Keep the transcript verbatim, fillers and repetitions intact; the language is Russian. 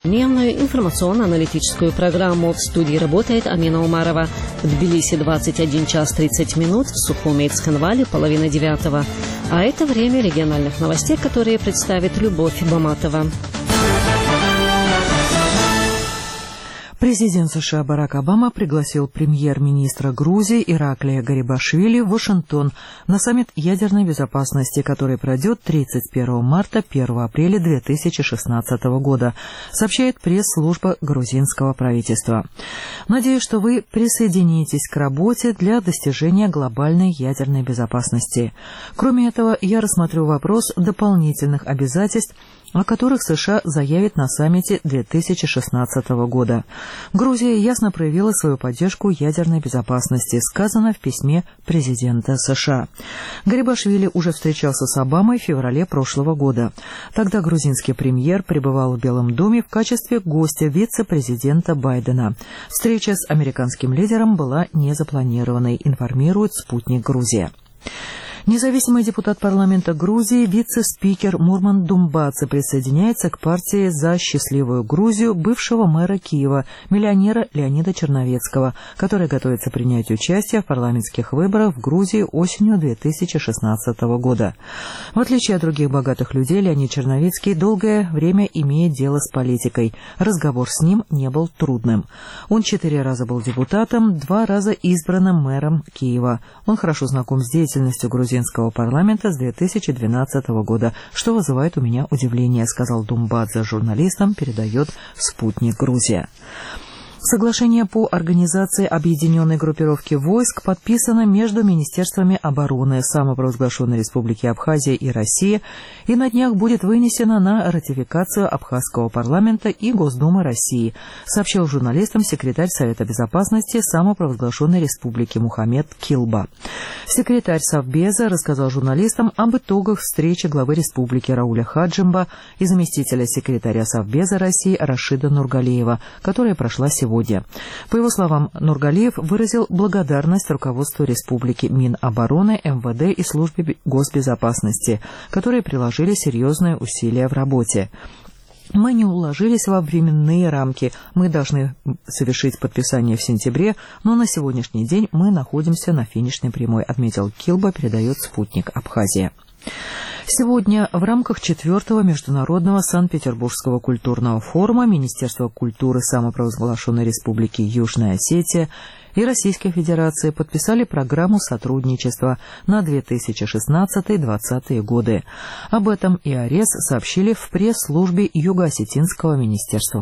Дневную информационно-аналитическую программу. В студии работает Амина Умарова. В Тбилиси двадцать один час тридцать минут, в Сухуме и Цхинвале половина девятого. А это время региональных новостей, которые представит Любовь Баматова. Президент США Барак Обама пригласил премьер-министра Грузии Ираклия Гарибашвили в Вашингтон на саммит ядерной безопасности, который пройдет тридцать первого марта — первого апреля две тысячи шестнадцатого года, сообщает пресс-служба грузинского правительства. Надеюсь, что вы присоединитесь к работе для достижения глобальной ядерной безопасности. Кроме этого, я рассмотрю вопрос дополнительных обязательств, о которых США заявит на саммите две тысячи шестнадцатого года. Грузия ясно проявила свою поддержку ядерной безопасности, сказано в письме президента США. Гарибашвили уже встречался с Обамой в феврале прошлого года. Тогда грузинский премьер пребывал в Белом доме в качестве гостя вице-президента Байдена. Встреча с американским лидером была незапланированной, информирует «Спутник Грузия». Независимый депутат парламента Грузии, вице-спикер Мурман Думбадзе присоединяется к партии «За счастливую Грузию» бывшего мэра Киева, миллионера Леонида Черновецкого, который готовится принять участие в парламентских выборах в Грузии осенью две тысячи шестнадцатого года. В отличие от других богатых людей, Леонид Черновецкий долгое время имеет дело с политикой. Разговор с ним не был трудным. Он четыре раза был депутатом, два раза избранным мэром Киева. Он хорошо знаком с деятельностью грузинского парламента с две тысячи двенадцатого года, что вызывает у меня удивление, сказал Думбадзе журналистам, передает «Спутник Грузия». Соглашение по организации объединенной группировки войск подписано между Министерствами обороны самопровозглашенной Республики Абхазия и России и на днях будет вынесено на ратификацию Абхазского парламента и Госдумы России, сообщил журналистам секретарь Совета безопасности самопровозглашенной Республики Мухаммед Килба. Секретарь Совбеза рассказал журналистам об итогах встречи главы республики Рауля Хаджимба и заместителя секретаря Совбеза России Рашида Нургалиева, которая прошла сегодня. По его словам, Нургалиев выразил благодарность руководству республики, Минобороны, эм вэ дэ и службе госбезопасности, которые приложили серьезные усилия в работе. Мы не уложились во временные рамки. Мы должны совершить подписание в сентябре, но на сегодняшний день мы находимся на финишной прямой, отметил Килба, передает «Спутник Абхазия». Сегодня в рамках четвертого международного Санкт-Петербургского культурного форума Министерство культуры самопровозглашенной Республики Южная Осетия и Российской Федерации подписали программу сотрудничества на две тысячи шестнадцатый — две тысячи двадцатые годы. Об этом и АРЕС сообщили в пресс-службе Юго-Осетинского министерства